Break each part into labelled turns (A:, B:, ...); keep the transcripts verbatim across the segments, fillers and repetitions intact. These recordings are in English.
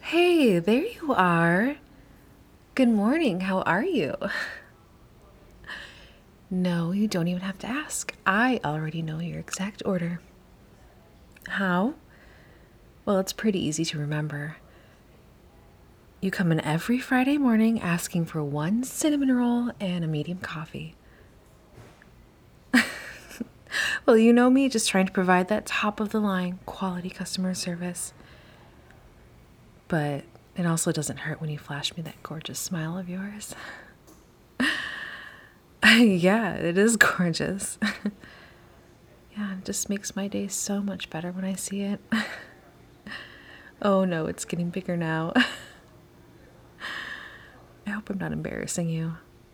A: Hey, there you are. Good morning. How are you? No, you don't even have to ask. I already know your exact order. How? Well, it's pretty easy to remember. You come in every Friday morning asking for one cinnamon roll and a medium coffee. Well, you know me, just trying to provide that top of the line quality customer service. But it also doesn't hurt when you flash me that gorgeous smile of yours. Yeah, it is gorgeous. Yeah, it just makes my day so much better when I see it. Oh no, it's getting bigger now. I hope I'm not embarrassing you.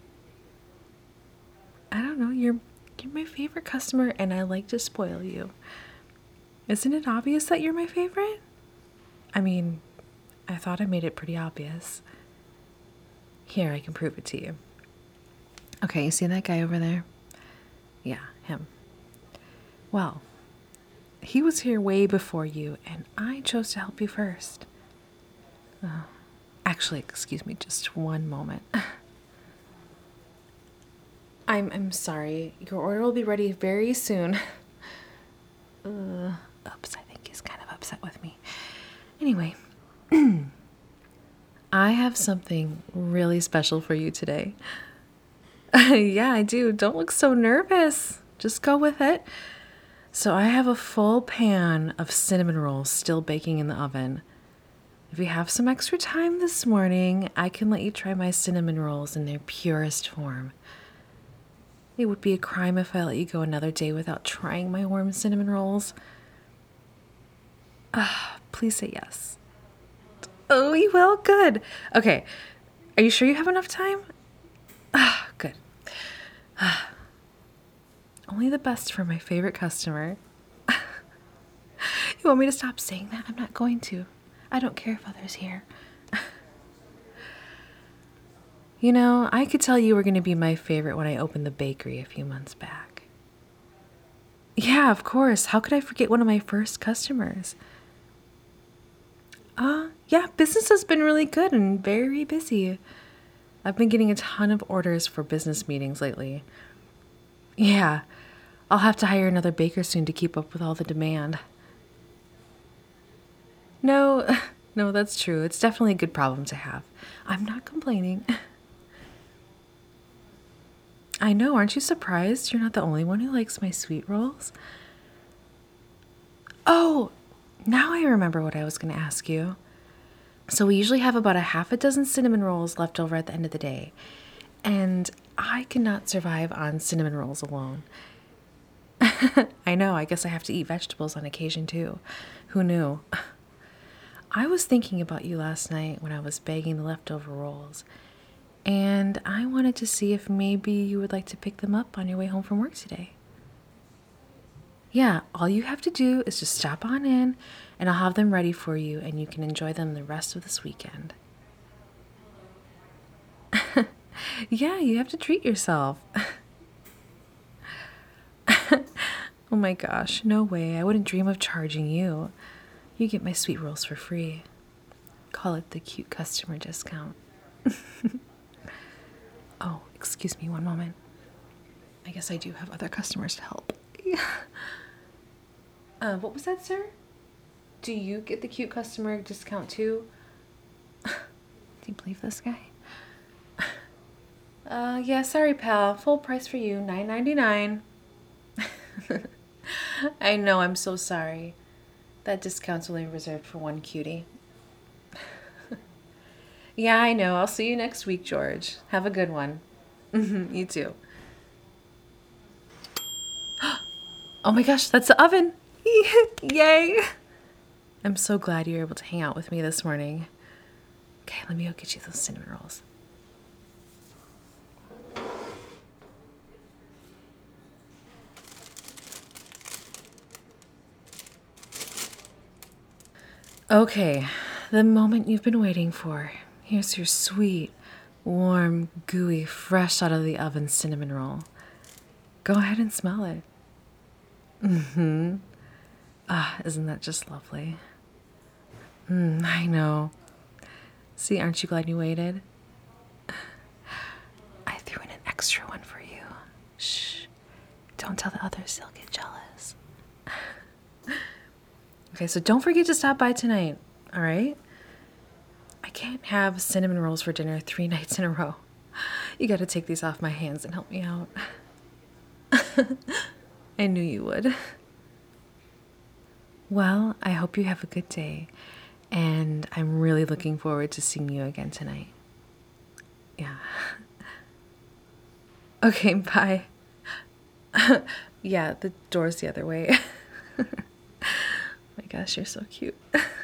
A: I don't know, you're you're my favorite customer and I like to spoil you. Isn't it obvious that you're my favorite? I mean, I thought I made it pretty obvious. Here, I can prove it to you. Okay, you see that guy over there? Yeah, him. Well, he was here way before you, and I chose to help you first. Uh, actually, excuse me, just one moment. I'm I'm sorry. Your order will be ready very soon. Uh, oops, I think he's kind of upset with me. Anyway, I have something really special for you today. Yeah, I do. Don't look so nervous. Just go with it. So I have a full pan of cinnamon rolls still baking in the oven. If you have some extra time this morning, I can let you try my cinnamon rolls in their purest form. It would be a crime if I let you go another day without trying my warm cinnamon rolls. Ah, please say yes. Oh, you will? Good. Okay. Are you sure you have enough time? Ah, good. Ah. Only the best for my favorite customer. You want me to stop saying that? I'm not going to. I don't care if others hear. You know, I could tell you were going to be my favorite when I opened the bakery a few months back. Yeah, of course. How could I forget one of my first customers? Uh, yeah, business has been really good and very busy. I've been getting a ton of orders for business meetings lately. Yeah, I'll have to hire another baker soon to keep up with all the demand. No, no, that's true. It's definitely a good problem to have. I'm not complaining. I know, aren't you surprised? You're not the only one who likes my sweet rolls. Oh, now I remember what I was going to ask you. So we usually have about a half a dozen cinnamon rolls left over at the end of the day. And I cannot survive on cinnamon rolls alone. I know, I guess I have to eat vegetables on occasion too. Who knew? I was thinking about you last night when I was bagging the leftover rolls. And I wanted to see if maybe you would like to pick them up on your way home from work today. Yeah, all you have to do is just stop on in, and I'll have them ready for you, and you can enjoy them the rest of this weekend. Yeah, you have to treat yourself. Oh my gosh, no way. I wouldn't dream of charging you. You get my sweet rolls for free. Call it the cute customer discount. Oh, excuse me one moment. I guess I do have other customers to help. uh, what was that, sir? Do you get the cute customer discount too? Do you believe this guy? Uh, yeah, sorry, pal. Full price for you, nine ninety-nine. I know, I'm so sorry. That discount's only reserved for one cutie. Yeah, I know. I'll see you next week, George. Have a good one. You too. Oh my gosh, that's the oven. Yay. I'm so glad you were able to hang out with me this morning. Okay, let me go get you those cinnamon rolls. Okay, the moment you've been waiting for. Here's your sweet, warm, gooey, fresh out of the oven cinnamon roll. Go ahead and smell it. Mm-hmm. Ah, isn't that just lovely? Mm, I know. See, aren't you glad you waited? I threw in an extra one for you. Shh. Don't tell the others, they'll get jealous. Okay, so don't forget to stop by tonight, all right? I can't have cinnamon rolls for dinner three nights in a row. You gotta take these off my hands and help me out. I knew you would. Well, I hope you have a good day, and I'm really looking forward to seeing you again tonight. Yeah. Okay, bye. Yeah, the door's the other way. My gosh, you're so cute.